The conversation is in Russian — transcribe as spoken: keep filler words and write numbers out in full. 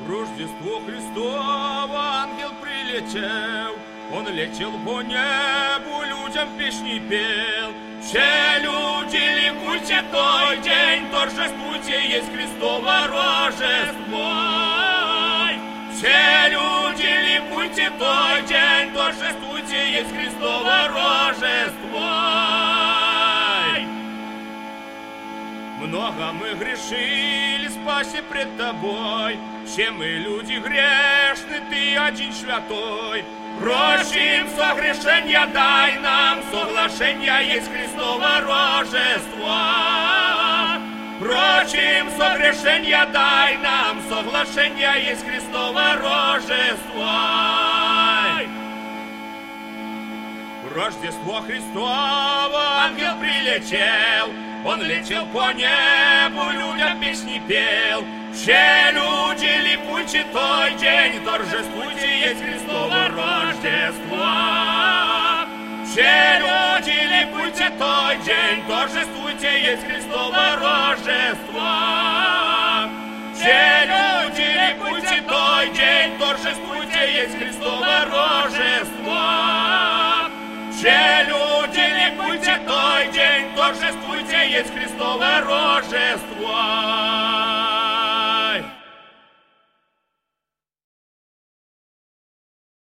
Рождество Христово ангел прилетел, он летел по небу, людям песни пел. Все люди, ликуйте, той день, торжествуйте, есть Христово Рождество. Все люди, ликуйте, той день, торжествуйте, есть Христово Рождество. Много мы грешили, спаси пред Тобой, все мы люди грешны, Ты один святой. Прощим согрешения, дай нам соглашения, есть Христово Рождество. Прощим согрешения, дай нам соглашения, есть Христово Рождество. Рождество Христово ангел прилетел, он летел по небу, людям песни пел. Все люди, ликуйте, той день, торжествуйте, есть Христово Рождество. Все люди, ликуйте, той день, торжествуйте, есть Христово Рождество. Все люди, ликуйте, той день, торжествуйте, есть Христово Рождество. Все люди, ликуйте, той день, торжествуйте, есть Христово Рождество.